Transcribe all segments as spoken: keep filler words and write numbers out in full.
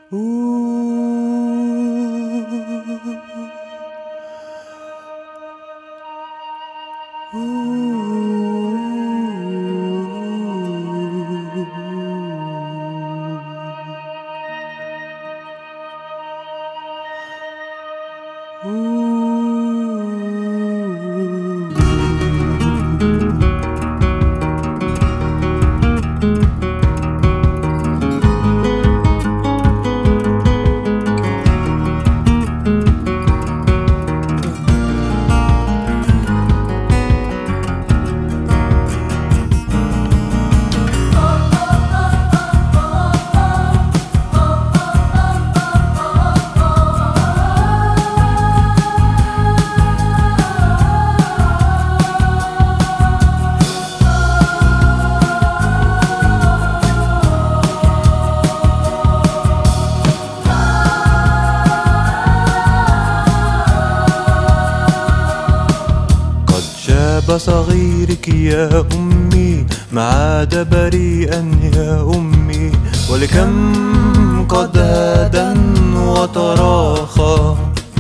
صغيرك يا أمي ما عاد بريئا يا أمي، ولكم قد هدى وتراخى،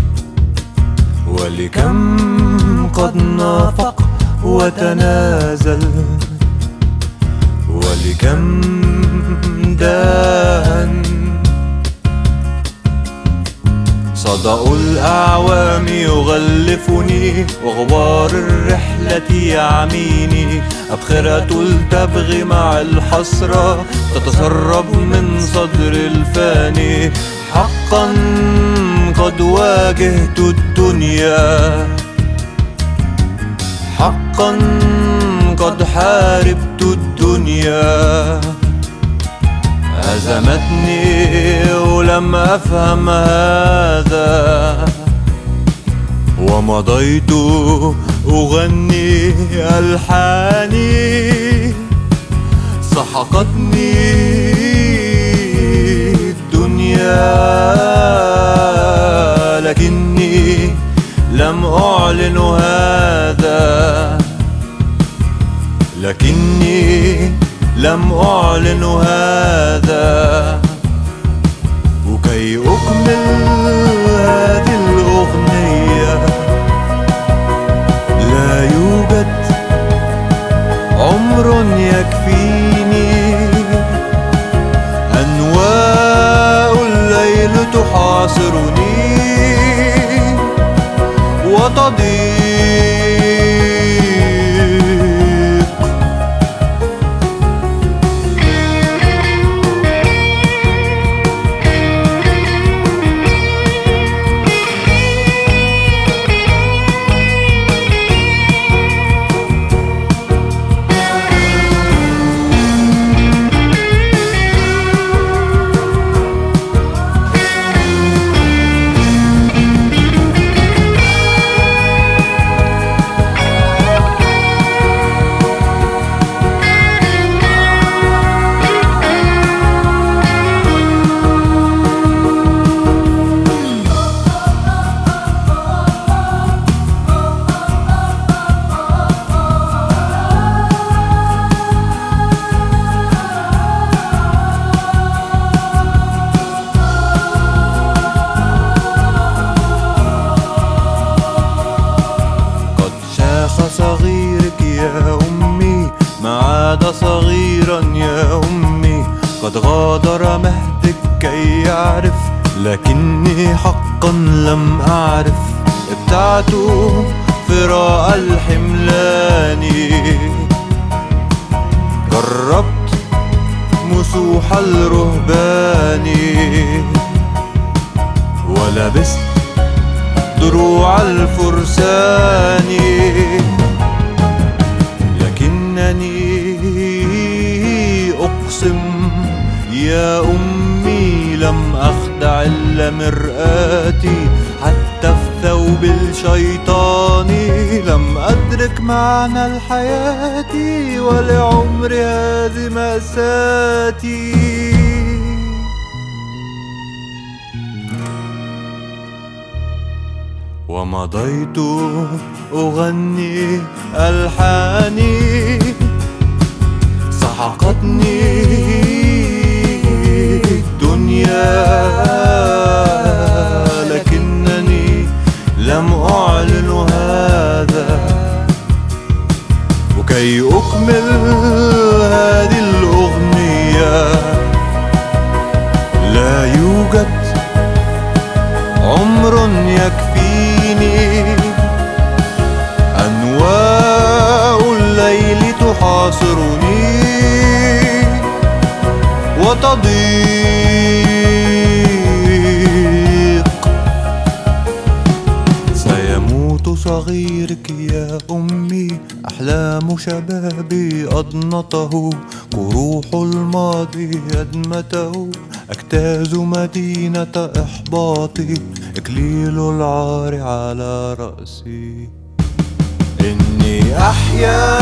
ولكم قد نافق وتنازل، ولكم دان صدأ الأعوام يغلفني، وغبار الرحلة يعميني، أبخرة التبغ مع الحسرة تتسرب من صدر الفاني. حقا قد واجهت الدنيا، حقا قد حاربت الدنيا، هزمتني ولم أفهم هذا، ومضيت أغني ألحاني، سحقتني الدنيا، لكني لم أعلن هذا، لكني لم أعلن هذا. وكي أكمل هذه الأغنية لا يوجد عمر يكفيني، أنواء الليل تحاصرني وتضيق، صغيرك يا أمي ما عاد صغيرا يا أمي، قد غادر مهدك كي يعرف، لكني حقا لم أعرف. ابتعت فراء الحملان، جربت مسوح الرهبان، ولبست دروع الفرسان، لكنني أقسم يا أمي لم أخدع إلا مرآتي، حتى في ثوب الشيطان لم أدرك معنى الحياة، ولعمر هذه مأساتي. ومضيت أغني ألحاني، سحقتني الدنيا وتضيق. سيموت صغيرك يا أمي، أحلام شبابي أضنته، جروح الماضي أدمته، أجتاز مدينة إحباطي، إكليل العار على رأسي. إني أحيا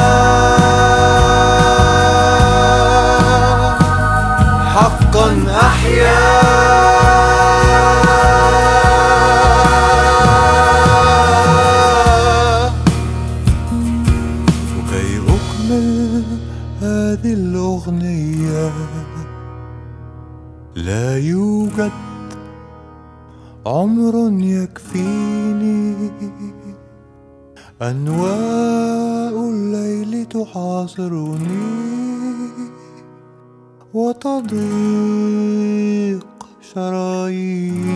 حقا أحيا وكي أكمل هذه الأغنية لا يوجد عمر يكفيني، أنواء الليل تحاصرني وتضيق شراييني.